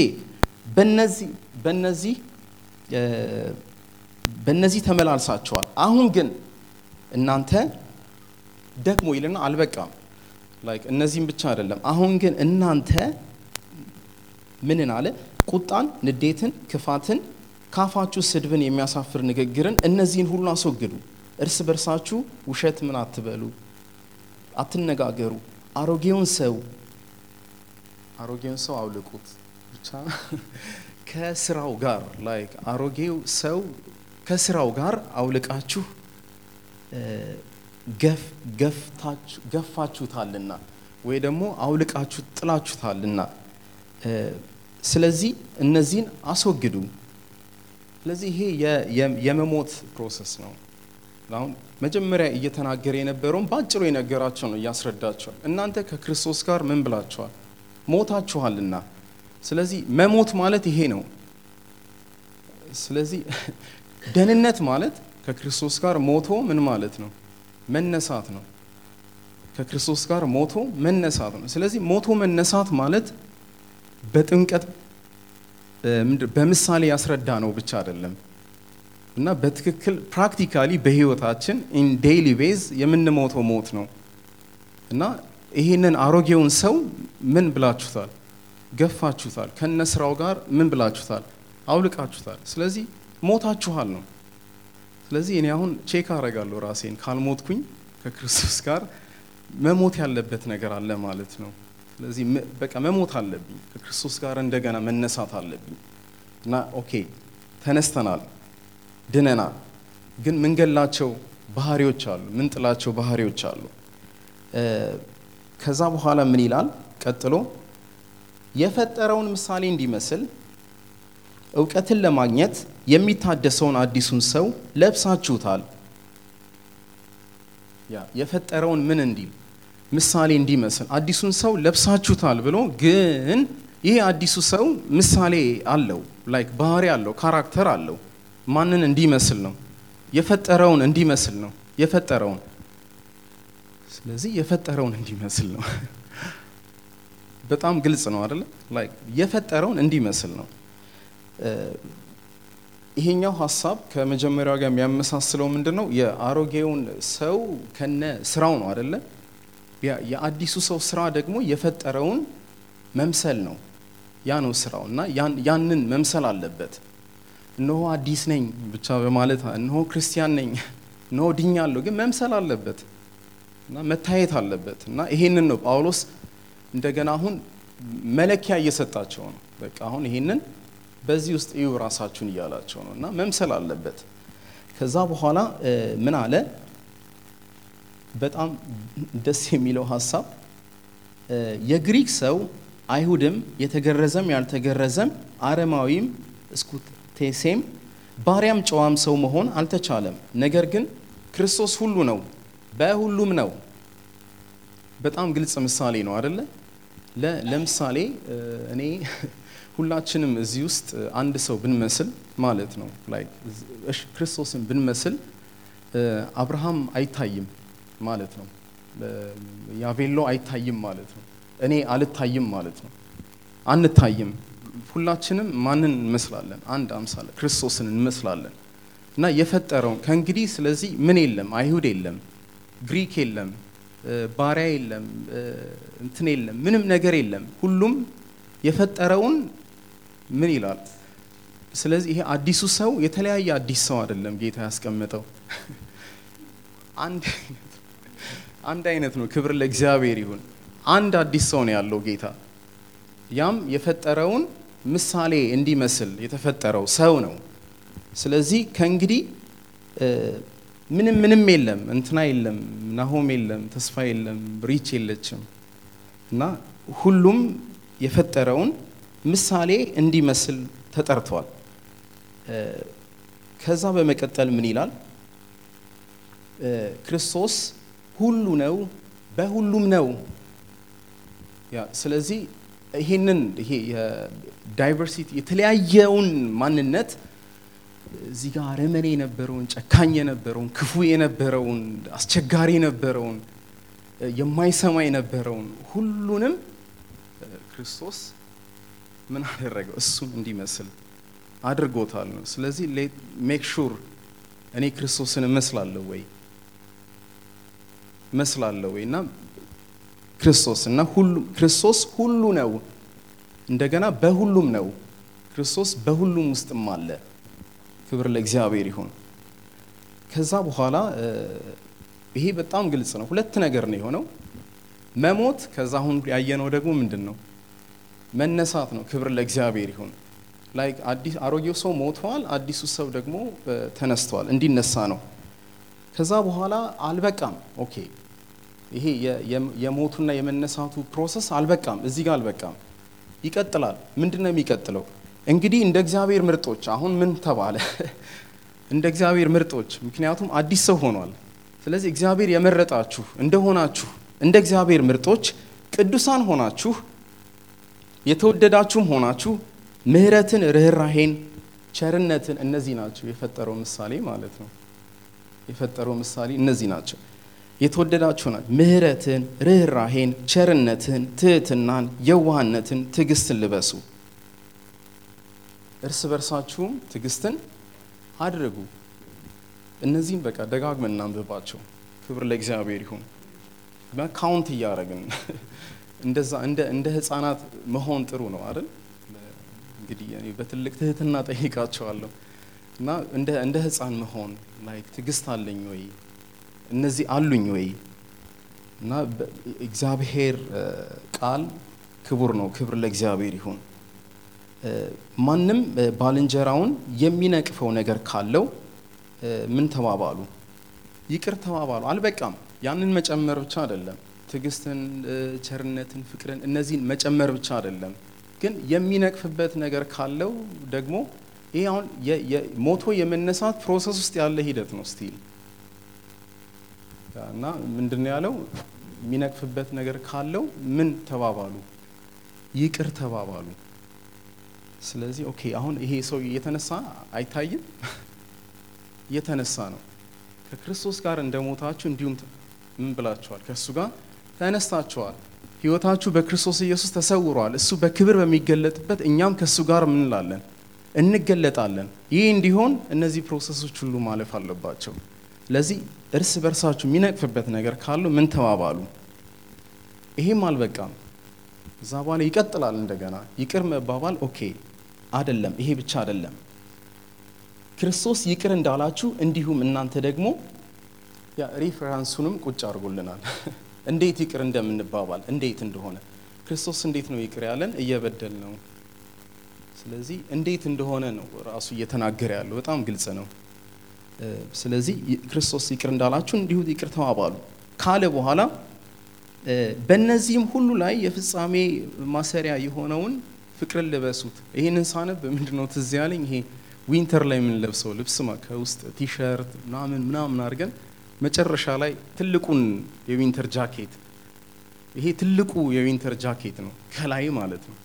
በእነዚህ ተመላልሳችኋል። አሁን ግን እናንተ ደግሞ ይልና አልበቃም፣ እነዚህም ብቻ አይደለም። አሁን ግን እናንተ ምንን አለ? ቁጣን፣ ንዴትን፣ ክፋትን፣ ካፋችሁ ስድብን፣ የሚያሳፍር ንግግርን፣ እነዚህን ሁሉ አስወግዱ። እርስ በርሳችሁ ውሸት ምን አትበሉ፣ አትነጋገሩ። አሮጌውን ሰው አውልቁት። ብቻ ከስራው ጋር አሮጌው ሰው ከስራው ጋር አውልቃችሁ ገፋችሁታልና ወይ ደግሞ አውልቃችሁ ጥላችሁታልና፣ ስለዚህ እነዚህን አስወግዱ። ስለዚህ ይሄ የመሞት ፕሮሰስ ነው። አሁን መጀመሪያ እየተናገረ የነበረውን ባጭሩ የነገራቸው ነው እያስረዳቸው። እናንተ ከክርስቶስ ጋር ምን ብላችኋል? ሞታችኋልና። ስለዚህ መሞት ማለት ይሄ ነው። ስለዚህ ደህንነት ማለት ከክርስቶስ ጋር ሞቶ ምን ማለት ነው? መነሳት ነው። ከክርስቶስ ጋር ሞቶ መነሳት ነው። ስለዚህ ሞቶ መነሳት ማለት በጥምቀት በምሳሌ ያስረዳ ነው ብቻ አይደለም። እና በትክክል ፕራክቲካሊ በህይወታችን ኢን ዴይሊ ቤዝ የምንሞተው ሞት ነው። እና ይሄንን አሮጌውን ሰው ምን ብላችሁታል? ገፋችሁታል። ከነስራው ጋር ምን ብላችሁታል? አውልቃችሁታል። ስለዚህ ሞታችኋል ነው። ስለዚህ እኔ አሁን ቼክ አደርጋለሁ ራሴን፣ ካልሞትኩኝ ከክርስቶስ ጋር መሞት ያለበት ነገር አለ ማለት ነው። ስለዚህ በቃ መሞት አለብኝ፣ ከክርስቶስ ጋር እንደገና መነሳት አለብኝ። እና ኦኬ ተነስተናል፣ ድነናል። ግን ምንገላቸው ባህሪዎች አሉ፣ ምንጥላቸው ባህሪዎች አሉ። ከዛ በኋላ ምን ይላል ቀጥሎ? የፈጠረውን ምሳሌ እንዲመስል ዕውቀትን ለማግኘት የሚታደሰውን አዲሱን ሰው ለብሳችሁታል። የፈጠረውን ምን እንዲል? ምሳሌ እንዲመስል አዲሱን ሰው ለብሳችሁታል ብሎ፣ ግን ይሄ አዲሱ ሰው ምሳሌ አለው፣ ላይክ ባህሪ አለው፣ ካራክተር አለው። ማንን እንዲመስል ነው? የፈጠረውን እንዲመስል ነው። የፈጠረውን ስለዚህ የፈጠረውን እንዲመስል ነው። በጣም ግልጽ ነው አይደል? ላይክ የፈጠረውን እንዲመስል ነው። ይሄኛው ሐሳብ ከመጀመሪያው ጋር የሚያመሳስለው ምንድነው? የአሮጌውን ሰው ከነ ስራው ነው አይደለ? የአዲሱ ሰው ስራ ደግሞ የፈጠረውን መምሰል ነው። ያ ነው ስራው እና ያንን መምሰል አለበት። እነሆ አዲስ ነኝ ብቻ በማለት እነሆ ክርስቲያን ነኝ እነሆ ድኛለሁ፣ ግን መምሰል አለበት እና መታየት አለበት። እና ይሄንን ነው ጳውሎስ እንደገና አሁን መለኪያ እየሰጣቸው ነው። በቃ አሁን ይሄንን በዚህ ውስጥ እዩ ራሳችሁን እያላቸው ነው እና መምሰል አለበት። ከዛ በኋላ ምን አለ? በጣም ደስ የሚለው ሐሳብ የግሪክ ሰው አይሁድም፣ የተገረዘም ያልተገረዘም፣ አረማዊም እስኩቴሴም፣ ባሪያም ጨዋም ሰው መሆን አልተቻለም። ነገር ግን ክርስቶስ ሁሉ ነው፣ በሁሉም ነው። በጣም ግልጽ ምሳሌ ነው አይደለ? ለምሳሌ እኔ ሁላችንም እዚህ ውስጥ አንድ ሰው ብንመስል ማለት ነው፣ ላይክ እሺ ክርስቶስን ብንመስል አብርሃም አይታይም ማለት ነው፣ ያቬሎ አይታይም ማለት ነው፣ እኔ አልታይም ማለት ነው። አንታይም። ሁላችንም ማንን እንመስላለን? አንድ አምሳለ ክርስቶስን እንመስላለን። እና የፈጠረውን ከእንግዲህ ስለዚህ ምን የለም፣ አይሁድ የለም፣ ግሪክ የለም፣ ባሪያ የለም፣ እንትን የለም፣ ምንም ነገር የለም። ሁሉም የፈጠረውን ምን ይላል? ስለዚህ ይሄ አዲሱ ሰው የተለያየ አዲስ ሰው አይደለም ጌታ ያስቀመጠው፣ አንድ አይነት ነው። ክብር ለእግዚአብሔር ይሁን። አንድ አዲስ ሰው ነው ያለው ጌታ። ያም የፈጠረውን ምሳሌ እንዲመስል የተፈጠረው ሰው ነው። ስለዚህ ከእንግዲህ ምንም የለም፣ እንትና የለም፣ ናሆም የለም፣ ተስፋ የለም፣ ሪች የለችም። እና ሁሉም የፈጠረውን ምሳሌ እንዲመስል ተጠርቷል። ከዛ በመቀጠል ምን ይላል? ክርስቶስ ሁሉ ነው፣ በሁሉም ነው። ስለዚህ ይሄ የዳይቨርሲቲ የተለያየውን ማንነት እዚህ ጋር አረመኔ የነበረውን፣ ጨካኝ የነበረውን፣ ክፉ የነበረውን፣ አስቸጋሪ የነበረውን፣ የማይሰማ የነበረውን ሁሉንም ክርስቶስ ምን አደረገው? እሱም እንዲመስል አድርጎታል ነው። ስለዚህ ሜክ ሹር እኔ ክርስቶስን እመስላለሁ ወይ እና ክርስቶስ ሁሉ ነው፣ እንደገና በሁሉም ነው። ክርስቶስ በሁሉም ውስጥም አለ። ክብር ለእግዚአብሔር ይሁን። ከዛ በኋላ ይሄ በጣም ግልጽ ነው። ሁለት ነገር ነው የሆነው፣ መሞት፣ ከዛ አሁን ያየነው ደግሞ ምንድን ነው? መነሳት ነው። ክብር ለእግዚአብሔር ይሁን። ላይክ አሮጌው ሰው ሞቷል፣ አዲሱ ሰው ደግሞ ተነስቷል፣ እንዲነሳ ነው። ከዛ በኋላ አልበቃም። ኦኬ ይሄ የሞቱና የመነሳቱ ፕሮሰስ አልበቃም፣ እዚህ ጋር አልበቃም፣ ይቀጥላል። ምንድነው የሚቀጥለው? እንግዲህ እንደ እግዚአብሔር ምርጦች፣ አሁን ምን ተባለ? እንደ እግዚአብሔር ምርጦች፣ ምክንያቱም አዲስ ሰው ሆኗል። ስለዚህ እግዚአብሔር የመረጣችሁ እንደሆናችሁ እንደ እግዚአብሔር ምርጦች ቅዱሳን ሆናችሁ የተወደዳችሁም ሆናችሁ ምሕረትን፣ ርህራሄን፣ ቸርነትን፣ እነዚህ ናቸው የፈጠረው ምሳሌ ማለት ነው። የፈጠረው ምሳሌ እነዚህ ናቸው። የተወደዳችሁ ናችሁ፣ ምሕረትን፣ ርህራሄን፣ ቸርነትን፣ ትህትናን፣ የዋህነትን፣ ትዕግስትን ልበሱ። እርስ በርሳችሁም ትዕግስትን አድርጉ። እነዚህን በቃ ደጋግመን እናንብባቸው። ክብር ለእግዚአብሔር ይሁን። ካውንት እያደረግን እንደዛ እንደ ህፃናት መሆን ጥሩ ነው አይደል? እንግዲህ እኔ በትልቅ ትህትና ጠይቃቸዋለሁ እና እንደ ህፃን መሆን ላይክ ትዕግስት አለኝ ወይ እነዚህ አሉኝ ወይ? እና እግዚአብሔር ቃል ክቡር ነው። ክብር ለእግዚአብሔር ይሁን። ማንም ባልንጀራውን የሚነቅፈው ነገር ካለው ምን ተባባሉ? ይቅር ተባባሉ። አልበቃም። ያንን መጨመር ብቻ አይደለም፣ ትዕግስትን፣ ቸርነትን፣ ፍቅርን እነዚህን መጨመር ብቻ አይደለም፣ ግን የሚነቅፍበት ነገር ካለው ደግሞ ይሄ አሁን ሞቶ የመነሳት ፕሮሰስ ውስጥ ያለ ሂደት ነው ስቲል እና ምንድነው ያለው? የሚነቅፍበት ነገር ካለው ምን ተባባሉ? ይቅር ተባባሉ። ስለዚህ ኦኬ አሁን ይሄ ሰው የተነሳ አይታይም፣ የተነሳ ነው። ከክርስቶስ ጋር እንደሞታችሁ እንዲሁም ምን ብላችኋል? ከእሱ ጋር ተነስታችኋል። ህይወታችሁ በክርስቶስ ኢየሱስ ተሰውሯል። እሱ በክብር በሚገለጥበት እኛም ከእሱ ጋር ምን እንላለን? እንገለጣለን። ይህ እንዲሆን እነዚህ ፕሮሰሶች ሁሉ ማለፍ አለባቸው። ስለዚህ እርስ በርሳችሁ የሚነቅፍበት ነገር ካለው ምን ተባባሉ። ይሄም አልበቃም። እዛ በኋላ ይቀጥላል እንደገና ይቅር መባባል። ኦኬ አይደለም፣ ይሄ ብቻ አይደለም። ክርስቶስ ይቅር እንዳላችሁ እንዲሁም እናንተ ደግሞ ያ ሪፈረንሱንም ቁጭ አድርጎልናል። እንዴት ይቅር እንደምንባባል እንዴት እንደሆነ ክርስቶስ እንዴት ነው ይቅር ያለን? እየበደል ነው። ስለዚህ እንዴት እንደሆነ ነው ራሱ እየተናገረ ያለው። በጣም ግልጽ ነው። ስለዚህ ክርስቶስ ይቅር እንዳላችሁ እንዲሁ ይቅር ተባባሉ ካለ በኋላ በእነዚህም ሁሉ ላይ የፍጻሜ ማሰሪያ የሆነውን ፍቅርን ልበሱት። ይሄንን ሳነብ ምንድነው ትዝ ያለኝ? ይሄ ዊንተር ላይ የምንለብሰው ልብስ ከውስጥ ቲሸርት ምናምን አድርገን መጨረሻ ላይ ትልቁን የዊንተር ጃኬት፣ ይሄ ትልቁ የዊንተር ጃኬት ነው ከላይ ማለት ነው።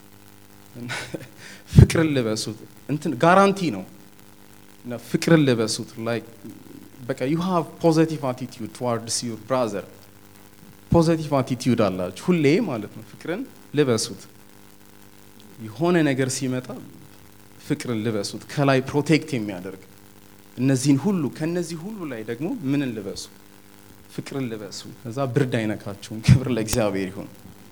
ፍቅርን ልበሱት እንትን ጋራንቲ ነው። እና ፍቅርን ልበሱት like በቃ you have positive attitude towards your brother። ፖዚቲቭ አቲቲዩድ አላችሁ ሁሌ ማለት ነው። ፍቅርን ልበሱት። የሆነ ነገር ሲመጣ ፍቅርን ልበሱት፣ ከላይ ፕሮቴክት የሚያደርግ እነዚህን ሁሉ ከነዚህ ሁሉ ላይ ደግሞ ምንን ልበሱ? ፍቅርን ልበሱ። እዛ ብርድ አይነካችሁም። ክብር ለእግዚአብሔር ይሁን።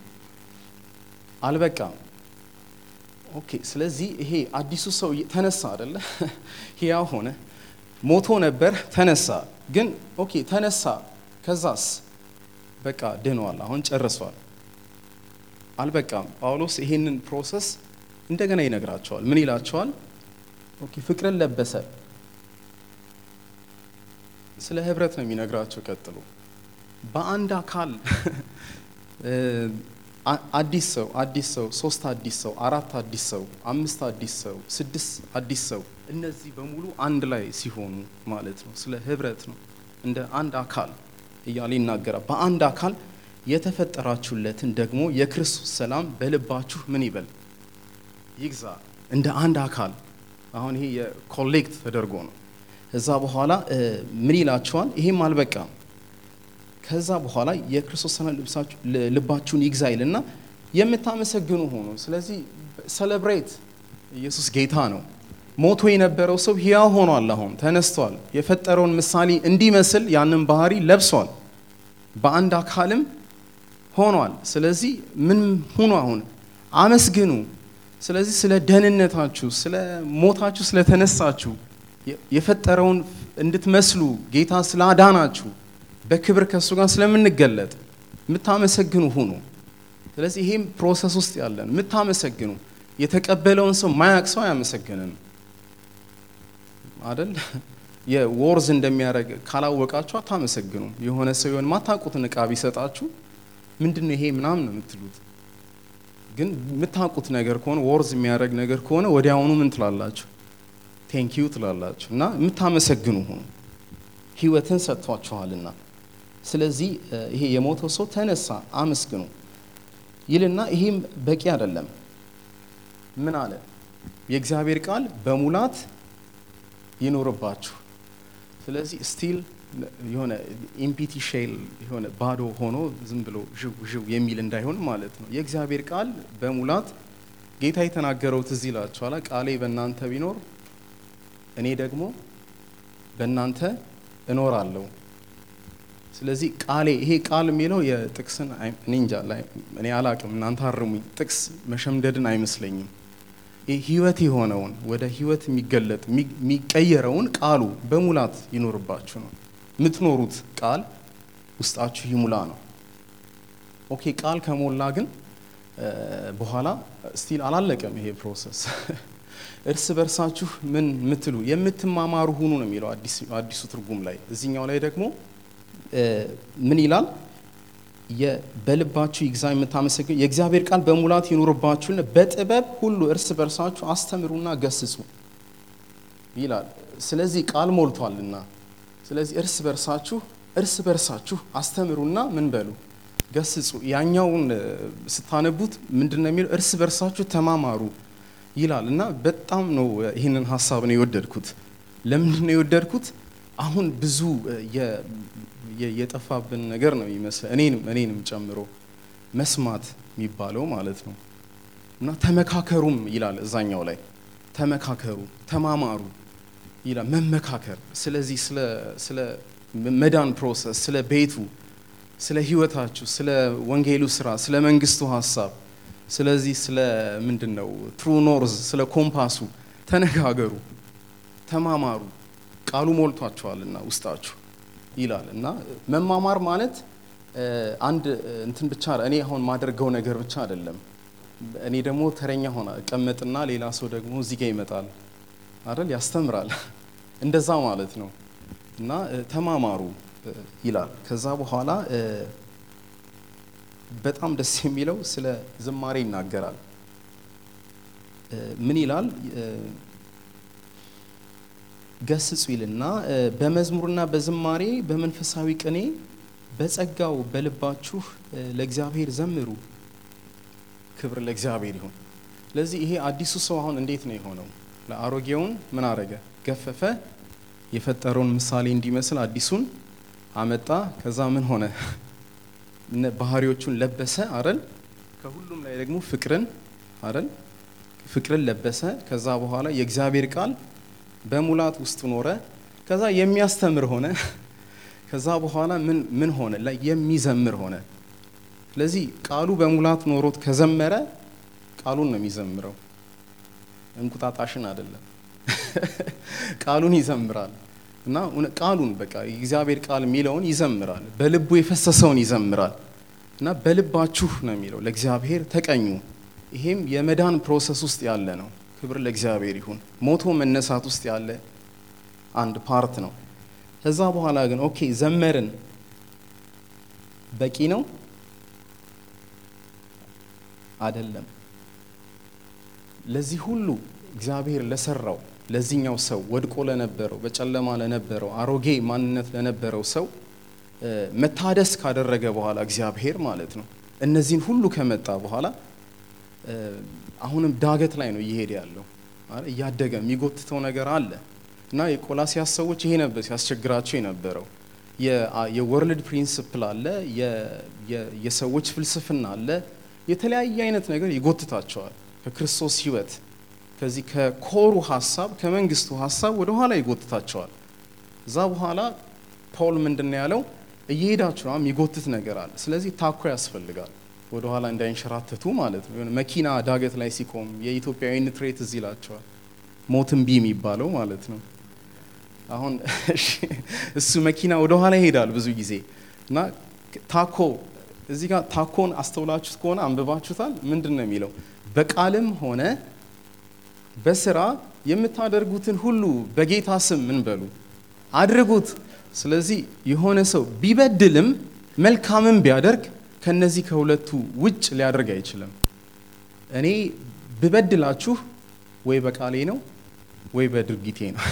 አልበቃም። ኦኬ ስለዚህ ይሄ አዲሱ ሰው ተነሳ አይደለ? ሕያው ሆነ። ሞቶ ነበር ተነሳ። ግን ኦኬ ተነሳ፣ ከዛስ በቃ ድኗል፣ አሁን ጨርሷል። አልበቃም። ጳውሎስ ይሄንን ፕሮሰስ እንደገና ይነግራቸዋል። ምን ይላቸዋል? ኦኬ ፍቅርን ለበሰ። ስለ ህብረት ነው የሚነግራቸው። ቀጥሎ በአንድ አካል አዲስ ሰው 3 አዲስ ሰው 4 አዲስ ሰው 5 አዲስ ሰው 6 አዲስ ሰው እነዚህ በሙሉ አንድ ላይ ሲሆኑ ማለት ነው። ስለ ህብረት ነው። እንደ አንድ አካል እያለ ይናገራል። በአንድ አካል የተፈጠራችሁለትን ደግሞ የክርስቶስ ሰላም በልባችሁ ምን ይበል? ይግዛ። እንደ አንድ አካል አሁን ይሄ የኮሌክት ተደርጎ ነው። ከዛ በኋላ ምን ይላቸዋል? ይሄም አልበቃም። ከዛ በኋላ የክርስቶስ ሰላም ልባችሁን ይግዛ ይልና የምታመሰግኑ ሆኖ። ስለዚህ ሴሌብሬት። ኢየሱስ ጌታ ነው። ሞቶ የነበረው ሰው ሕያው ሆኗል፣ አሁን ተነስቷል። የፈጠረውን ምሳሌ እንዲመስል ያንን ባህሪ ለብሷል። በአንድ አካልም ሆኗል። ስለዚህ ምን ሁኑ? አሁን አመስግኑ። ስለዚህ ስለ ደህንነታችሁ፣ ስለ ሞታችሁ፣ ስለ ተነሳችሁ፣ የፈጠረውን እንድትመስሉ ጌታ ስላዳናችሁ፣ በክብር ከሱ ጋር ስለምንገለጥ የምታመሰግኑ ሁኑ። ስለዚህ ይሄም ፕሮሰስ ውስጥ ያለን የምታመሰግኑ። የተቀበለውን ሰው ማያቅ ሰው አያመሰግንም አይደል? የወርዝ እንደሚያደርግ ካላወቃችሁ አታመሰግኑ። የሆነ ሰው የሆነ ማታውቁትን ዕቃ ቢሰጣችሁ ምንድነው ይሄ ምናምን ነው የምትሉት። ግን የምታውቁት ነገር ከሆነ ወርዝ የሚያደርግ ነገር ከሆነ ወዲያውኑ ምን ትላላችሁ? ቴንክ ዩ ትላላችሁ። እና የምታመሰግኑ ሁኑ፣ ህይወትን ሰጥቷችኋልና። ስለዚህ ይሄ የሞተው ሰው ተነሳ፣ አመስግኑ ይልና ይሄም በቂ አይደለም። ምን አለ? የእግዚአብሔር ቃል በሙላት ይኖርባችሁ። ስለዚህ ስቲል የሆነ ኢምፒቲ ሼል የሆነ ባዶ ሆኖ ዝም ብሎ ዥው የሚል እንዳይሆን ማለት ነው። የእግዚአብሔር ቃል በሙላት ጌታ የተናገረው ትዝ ይላችኋል። ቃሌ በእናንተ ቢኖር እኔ ደግሞ በእናንተ እኖራለሁ። ስለዚህ ቃሌ ይሄ ቃል የሚለው የጥቅስን እኔ እንጃ ላይ እኔ አላቅም እናንተ አርሙኝ ጥቅስ መሸምደድን አይመስለኝም። ይሄ ህይወት የሆነውን ወደ ህይወት የሚገለጥ የሚቀየረውን ቃሉ በሙላት ይኖርባችሁ ነው። የምትኖሩት ቃል ውስጣችሁ ይሙላ ነው። ኦኬ ቃል ከሞላ ግን በኋላ ስቲል አላለቀም ይሄ ፕሮሰስ። እርስ በርሳችሁ ምን ምትሉ የምትማማሩ ሁኑ ነው የሚለው አዲሱ ትርጉም ላይ። እዚህኛው ላይ ደግሞ ምን ይላል? በልባችሁ ይግዛኝ የምታመሰግኑ የእግዚአብሔር ቃል በሙላት ይኑርባችሁና በጥበብ ሁሉ እርስ በርሳችሁ አስተምሩና ገስጹ ይላል። ስለዚህ ቃል ሞልቷልና ስለዚህ እርስ በርሳችሁ አስተምሩና ምን በሉ ገስጹ። ያኛውን ስታነቡት ምንድነው የሚለው? እርስ በርሳችሁ ተማማሩ ይላል። እና በጣም ነው ይሄንን ሐሳብ ነው የወደድኩት። ለምንድን ነው የወደድኩት? አሁን ብዙ የጠፋብን ነገር ነው ይመስል እኔንም ጨምሮ መስማት የሚባለው ማለት ነው። እና ተመካከሩም ይላል እዛኛው ላይ ተመካከሩ፣ ተማማሩ ይላል። መመካከር ስለዚህ ስለ መዳን ፕሮሰስ፣ ስለ ቤቱ፣ ስለ ህይወታችሁ፣ ስለ ወንጌሉ ስራ፣ ስለ መንግስቱ ሐሳብ፣ ስለዚህ ስለ ምንድነው ትሩ ኖርዝ፣ ስለ ኮምፓሱ ተነጋገሩ፣ ተማማሩ ቃሉ ሞልቷችኋልና ውስጣችሁ ይላል። እና መማማር ማለት አንድ እንትን ብቻ እኔ አሁን ማደርገው ነገር ብቻ አይደለም። እኔ ደግሞ ተረኛ ሆና እቀመጥና ሌላ ሰው ደግሞ እዚህ ጋር ይመጣል አይደል ያስተምራል። እንደዛ ማለት ነው። እና ተማማሩ ይላል። ከዛ በኋላ በጣም ደስ የሚለው ስለ ዝማሬ ይናገራል። ምን ይላል? ገስጹ ይልና በመዝሙርና በዝማሬ በመንፈሳዊ ቅኔ በጸጋው በልባችሁ ለእግዚአብሔር ዘምሩ፣ ክብር ለእግዚአብሔር ይሁን። ስለዚህ ይሄ አዲሱ ሰው አሁን እንዴት ነው የሆነው? ለአሮጌውን ምን አረገ? ገፈፈ። የፈጠረውን ምሳሌ እንዲመስል አዲሱን አመጣ። ከዛ ምን ሆነ? ባህሪዎቹን ለበሰ አይደል? ከሁሉም ላይ ደግሞ ፍቅርን ለበሰ። ከዛ በኋላ የእግዚአብሔር ቃል በሙላት ውስጥ ኖረ። ከዛ የሚያስተምር ሆነ። ከዛ በኋላ ምን ሆነ? ላይ የሚዘምር ሆነ። ስለዚህ ቃሉ በሙላት ኖሮት ከዘመረ ቃሉን ነው የሚዘምረው፣ እንቁጣጣሽን አይደለም። ቃሉን ይዘምራል። እና ቃሉን በቃ የእግዚአብሔር ቃል የሚለውን ይዘምራል፣ በልቡ የፈሰሰውን ይዘምራል። እና በልባችሁ ነው የሚለው ለእግዚአብሔር ተቀኙ። ይሄም የመዳን ፕሮሰስ ውስጥ ያለ ነው። ክብር ለእግዚአብሔር ይሁን። ሞቶ መነሳት ውስጥ ያለ አንድ ፓርት ነው። ከዛ በኋላ ግን ኦኬ ዘመርን በቂ ነው አይደለም። ለዚህ ሁሉ እግዚአብሔር ለሰራው ለዚህኛው ሰው ወድቆ ለነበረው በጨለማ ለነበረው አሮጌ ማንነት ለነበረው ሰው መታደስ ካደረገ በኋላ እግዚአብሔር ማለት ነው እነዚህን ሁሉ ከመጣ በኋላ አሁንም ዳገት ላይ ነው እየሄደ ያለው አይደል? እያደገ የሚጎትተው ነገር አለ። እና የቆላሲያስ ሰዎች ይሄ ነበር ሲያስቸግራቸው የነበረው። የወርልድ ፕሪንሲፕል አለ፣ የሰዎች ፍልስፍና አለ፣ የተለያየ አይነት ነገር ይጎትታቸዋል ከክርስቶስ ህይወት፣ ከዚህ ከኮሩ ሐሳብ ከመንግስቱ ሐሳብ ወደ ኋላ ይጎትታቸዋል። እዛ በኋላ ፖል ምንድነው ያለው? እየሄዳችሁ ነው የሚጎትት ነገር አለ። ስለዚህ ታኮ ያስፈልጋል ወደ ኋላ እንዳይንሸራተቱ ማለት ነው። የሆነ መኪና ዳገት ላይ ሲቆም የኢትዮጵያዊን ትሬት እዚህ ይላቸዋል፣ ሞትን ቢ የሚባለው ማለት ነው። አሁን እሱ መኪና ወደ ኋላ ይሄዳል ብዙ ጊዜ። እና ታኮ እዚህ ጋር ታኮን አስተውላችሁት ከሆነ አንብባችሁታል። ምንድነው የሚለው? በቃልም ሆነ በስራ የምታደርጉትን ሁሉ በጌታ ስም ምን በሉ አድርጉት። ስለዚህ የሆነ ሰው ቢበድልም መልካምም ቢያደርግ ከነዚህ ከሁለቱ ውጭ ሊያደርግ አይችልም። እኔ ብበድላችሁ ወይ በቃሌ ነው ወይ በድርጊቴ ነው።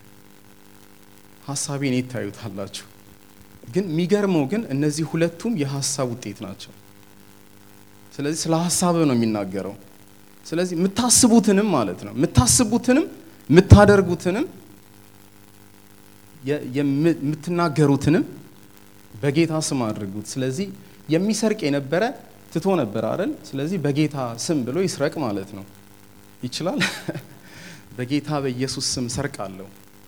ሐሳቤን ይታዩታላችሁ። ግን የሚገርመው ግን እነዚህ ሁለቱም የሐሳብ ውጤት ናቸው። ስለዚህ ስለ ሐሳብ ነው የሚናገረው። ስለዚህ የምታስቡትንም ማለት ነው የምታስቡትንም የምታደርጉትንም የምትናገሩትንም በጌታ ስም አድርጉት። ስለዚህ የሚሰርቅ የነበረ ትቶ ነበር አይደል? ስለዚህ በጌታ ስም ብሎ ይስረቅ ማለት ነው። ይችላል። በጌታ በኢየሱስ ስም ሰርቃለሁ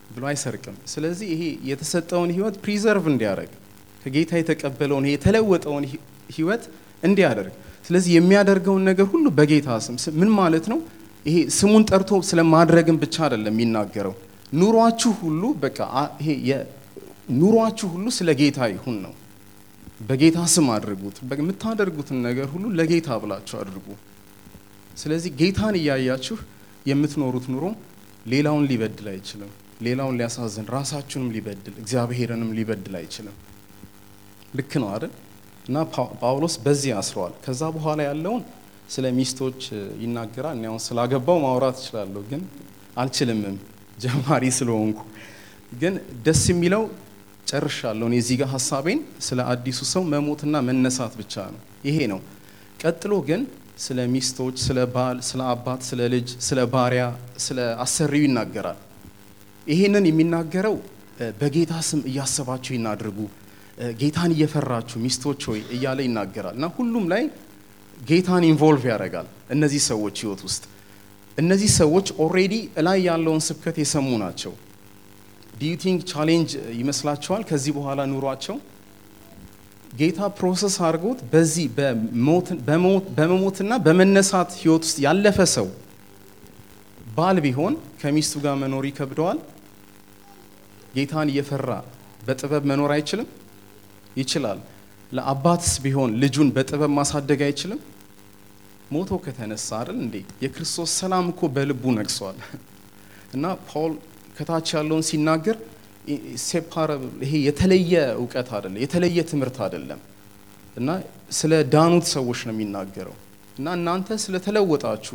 ብሎ አይሰርቅም። ስለዚህ ይሄ የተሰጠውን ህይወት ፕሪዘርቭ እንዲያደርግ ከጌታ የተቀበለውን የተለወጠውን ህይወት እንዲያደርግ ስለዚህ የሚያደርገውን ነገር ሁሉ በጌታ ስም ምን ማለት ነው? ይሄ ስሙን ጠርቶ ስለማድረግም ብቻ አይደለም የሚናገረው። ኑሯችሁ ሁሉ በቃ ይሄ ኑሯችሁ ሁሉ ስለ ጌታ ይሁን ነው። በጌታ ስም አድርጉት። የምታደርጉትን ነገር ሁሉ ለጌታ ብላችሁ አድርጉ። ስለዚህ ጌታን እያያችሁ የምትኖሩት ኑሮ ሌላውን ሊበድል አይችልም። ሌላውን ሊያሳዝን፣ ራሳችሁንም ሊበድል፣ እግዚአብሔርንም ሊበድል አይችልም። ልክ ነው አይደል? እና ጳውሎስ በዚህ አስሯል። ከዛ በኋላ ያለውን ስለ ሚስቶች ይናገራል። እኔ አሁን ስላገባው ማውራት እችላለሁ ግን አልችልምም ጀማሪ ስለሆንኩ። ግን ደስ የሚለው ጨርሻለሁ። እኔ እዚህ ጋር ሐሳቤን ስለ አዲሱ ሰው መሞትና መነሳት ብቻ ነው። ይሄ ነው። ቀጥሎ ግን ስለ ሚስቶች፣ ስለ ባል፣ ስለ አባት፣ ስለ ልጅ፣ ስለ ባሪያ፣ ስለ አሰሪው ይናገራል። ይሄንን የሚናገረው በጌታ ስም እያሰባችሁ ይናድርጉ፣ ጌታን እየፈራችሁ ሚስቶች ሆይ እያለ ይናገራል። እና ሁሉም ላይ ጌታን ኢንቮልቭ ያደርጋል። እነዚህ ሰዎች ህይወት ውስጥ እነዚህ ሰዎች ኦልሬዲ ላይ ያለውን ስብከት የሰሙ ናቸው። ዱ ዩ ቲንክ ቻሌንጅ ይመስላችኋል? ከዚህ በኋላ ኑሯቸው ጌታ ፕሮሰስ አድርጎት በዚህ በመሞትና በመነሳት ህይወት ውስጥ ያለፈ ሰው ባል ቢሆን ከሚስቱ ጋር መኖር ይከብደዋል? ጌታን እየፈራ በጥበብ መኖር አይችልም? ይችላል። ለአባትስ ቢሆን ልጁን በጥበብ ማሳደግ አይችልም? ሞቶ ከተነሳ አይደል እንዴ? የክርስቶስ ሰላም እኮ በልቡ ነግሷል። እና ፓውል ከታች ያለውን ሲናገር ሴፓራብል ይሄ የተለየ ዕውቀት አይደለም፣ የተለየ ትምህርት አይደለም። እና ስለ ዳኑት ሰዎች ነው የሚናገረው። እና እናንተ ስለተለወጣችሁ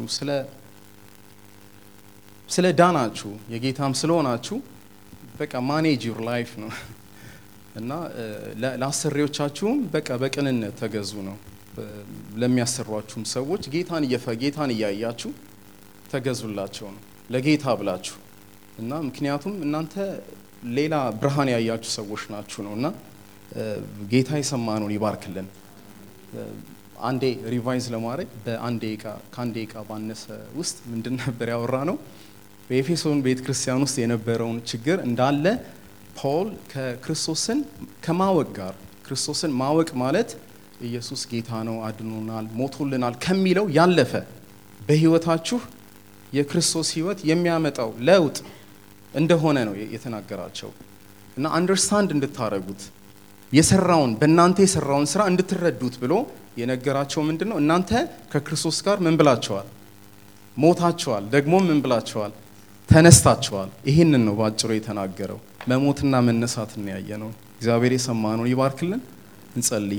ስለ ዳናችሁ የጌታም ስለሆናችሁ በቃ ማኔጅ ዩር ላይፍ ነው። እና ለአሰሪዎቻችሁም በቃ በቅንነት ተገዙ ነው። ለሚያሰሯችሁም ሰዎች ጌታን እያያችሁ ተገዙላቸው ነው፣ ለጌታ ብላችሁ። እና ምክንያቱም እናንተ ሌላ ብርሃን ያያችሁ ሰዎች ናችሁ ነውና ጌታ የሰማነውን ይባርክልን። አንዴ ሪቫይዝ ለማድረግ ከአንድ ደቂቃ ባነሰ ውስጥ ምንድን ነበር ያወራ ነው? በኤፌሶን ቤተክርስቲያን ውስጥ የነበረውን ችግር እንዳለ ፓውል ከክርስቶስን ከማወቅ ጋር ክርስቶስን ማወቅ ማለት ኢየሱስ ጌታ ነው፣ አድኖናል፣ ሞቶልናል ከሚለው ያለፈ በህይወታችሁ የክርስቶስ ህይወት የሚያመጣው ለውጥ እንደሆነ ነው የተናገራቸው። እና አንደርስታንድ እንድታረጉት በእናንተ የሰራውን ስራ እንድትረዱት ብሎ የነገራቸው ምንድነው? እናንተ ከክርስቶስ ጋር ምን ብላችኋል? ሞታችኋል። ደግሞ ምን ብላችኋል? ተነስታችኋል። ይሄንን ነው ባጭሩ የተናገረው። መሞትና መነሳትን ያየ ነው። እግዚአብሔር የሰማነውን ይባርክልን። እንጸልይ።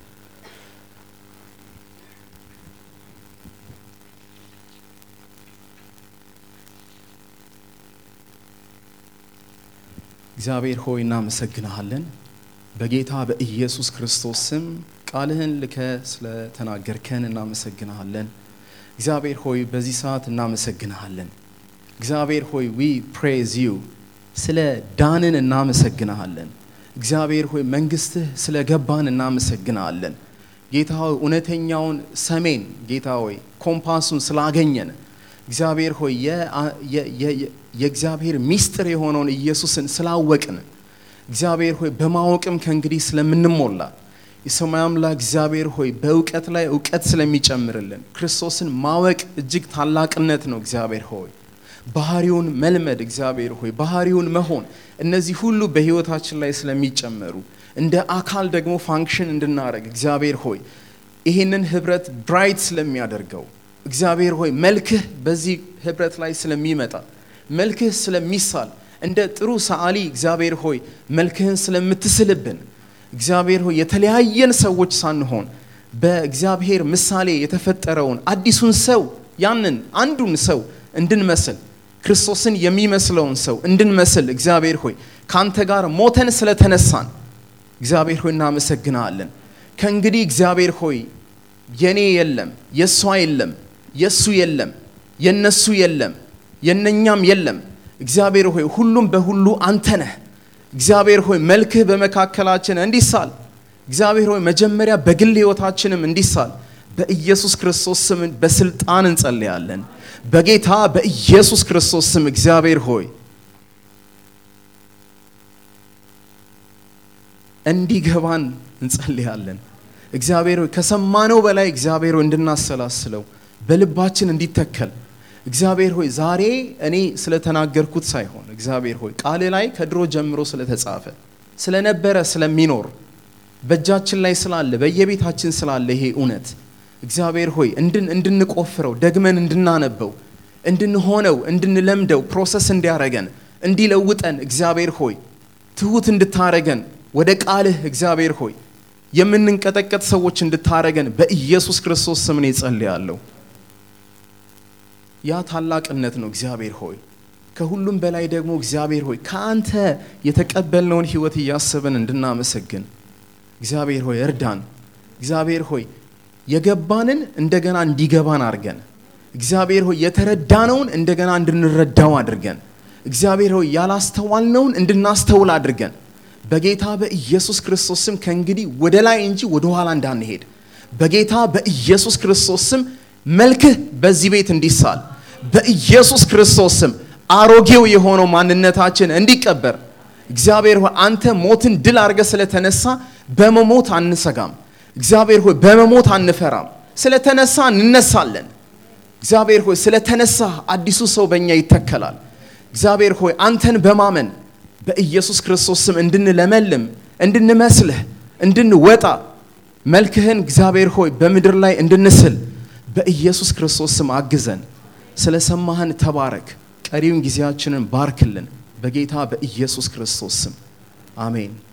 እግዚአብሔር ሆይ እናመሰግናለን። በጌታ በኢየሱስ ክርስቶስ ስም ቃልህን ልከ ስለተናገርከን እናመሰግናለን። እግዚአብሔር ሆይ በዚህ ሰዓት እናመሰግናለን። እግዚአብሔር ሆይ we praise you ስለ ዳንን እናመሰግናለን። እግዚአብሔር ሆይ መንግስትህ ስለገባን እናመሰግናለን። ጌታ ሆይ እውነተኛውን ሰሜን ጌታ ሆይ ኮምፓሱን ስላገኘን እግዚአብሔር ሆይ የእግዚአብሔር ሚስጥር የሆነውን ኢየሱስን ስላወቅን እግዚአብሔር ሆይ በማወቅም ከእንግዲህ ስለምንሞላ የሰማይ አምላክ እግዚአብሔር ሆይ በእውቀት ላይ እውቀት ስለሚጨምርልን ክርስቶስን ማወቅ እጅግ ታላቅነት ነው። እግዚአብሔር ሆይ ባህሪውን መልመድ እግዚአብሔር ሆይ ባህሪውን መሆን እነዚህ ሁሉ በህይወታችን ላይ ስለሚጨመሩ እንደ አካል ደግሞ ፋንክሽን እንድናረግ እግዚአብሔር ሆይ ይሄንን ህብረት ብራይት ስለሚያደርገው እግዚአብሔር ሆይ መልክህ በዚህ ህብረት ላይ ስለሚመጣ መልክህ ስለሚሳል እንደ ጥሩ ሰዓሊ እግዚአብሔር ሆይ መልክህን ስለምትስልብን እግዚአብሔር ሆይ የተለያየን ሰዎች ሳንሆን በእግዚአብሔር ምሳሌ የተፈጠረውን አዲሱን ሰው ያንን አንዱን ሰው እንድንመስል ክርስቶስን የሚመስለውን ሰው እንድንመስል እግዚአብሔር ሆይ ካንተ ጋር ሞተን ስለተነሳን እግዚአብሔር ሆይ እናመሰግናለን። ከእንግዲህ እግዚአብሔር ሆይ የኔ የለም፣ የሷ የለም፣ የሱ የለም፣ የነሱ የለም፣ የነኛም የለም። እግዚአብሔር ሆይ ሁሉም በሁሉ አንተ ነህ። እግዚአብሔር ሆይ መልክህ በመካከላችን እንዲሳል እግዚአብሔር ሆይ መጀመሪያ በግል ህይወታችንም እንዲሳል በኢየሱስ ክርስቶስ ስም በስልጣን እንጸልያለን። በጌታ በኢየሱስ ክርስቶስ ስም እግዚአብሔር ሆይ እንዲገባን እንጸልያለን። እግዚአብሔር ሆይ ከሰማነው በላይ እግዚአብሔር ሆይ እንድናሰላስለው በልባችን እንዲተከል እግዚአብሔር ሆይ ዛሬ እኔ ስለተናገርኩት ሳይሆን እግዚአብሔር ሆይ ቃል ላይ ከድሮ ጀምሮ ስለተጻፈ ስለነበረ ስለሚኖር በእጃችን ላይ ስላለ በየቤታችን ስላለ ይሄ እውነት እግዚአብሔር ሆይ እንድንቆፍረው ደግመን እንድናነበው እንድንሆነው እንድንለምደው ፕሮሰስ እንዲያረገን እንዲለውጠን እግዚአብሔር ሆይ ትሁት እንድታረገን ወደ ቃልህ እግዚአብሔር ሆይ የምንንቀጠቀጥ ሰዎች እንድታረገን በኢየሱስ ክርስቶስ ስም ነው ጸልያለሁ። ያ ታላቅነት ነው እግዚአብሔር ሆይ። ከሁሉም በላይ ደግሞ እግዚአብሔር ሆይ ካንተ የተቀበልነውን ህይወት ያሰበን እንድናመሰግን እግዚአብሔር ሆይ እርዳን። እግዚአብሔር ሆይ የገባንን እንደገና እንዲገባን አድርገን እግዚአብሔር ሆይ የተረዳነውን እንደገና እንድንረዳው አድርገን እግዚአብሔር ሆይ ያላስተዋልነውን እንድናስተውል አድርገን በጌታ በኢየሱስ ክርስቶስ ስም ከእንግዲህ ወደ ላይ እንጂ ወደ ኋላ እንዳንሄድ በጌታ በኢየሱስ ክርስቶስ ስም መልክህ በዚህ ቤት እንዲሳል በኢየሱስ ክርስቶስ ስም አሮጌው የሆነው ማንነታችን እንዲቀበር እግዚአብሔር ሆይ አንተ ሞትን ድል አድርገህ ስለተነሳ በመሞት አንሰጋም። እግዚአብሔር ሆይ በመሞት አንፈራም። ስለተነሳ እንነሳለን። እግዚአብሔር ሆይ ስለተነሳ አዲሱ ሰው በእኛ ይተከላል። እግዚአብሔር ሆይ አንተን በማመን በኢየሱስ ክርስቶስ ስም እንድንለመልም እንድንመስልህ እንድንወጣ መልክህን እግዚአብሔር ሆይ በምድር ላይ እንድንስል በኢየሱስ ክርስቶስ ስም አግዘን። ስለሰማህን ተባረክ። ቀሪውን ጊዜያችንን ባርክልን በጌታ በኢየሱስ ክርስቶስ ስም አሜን።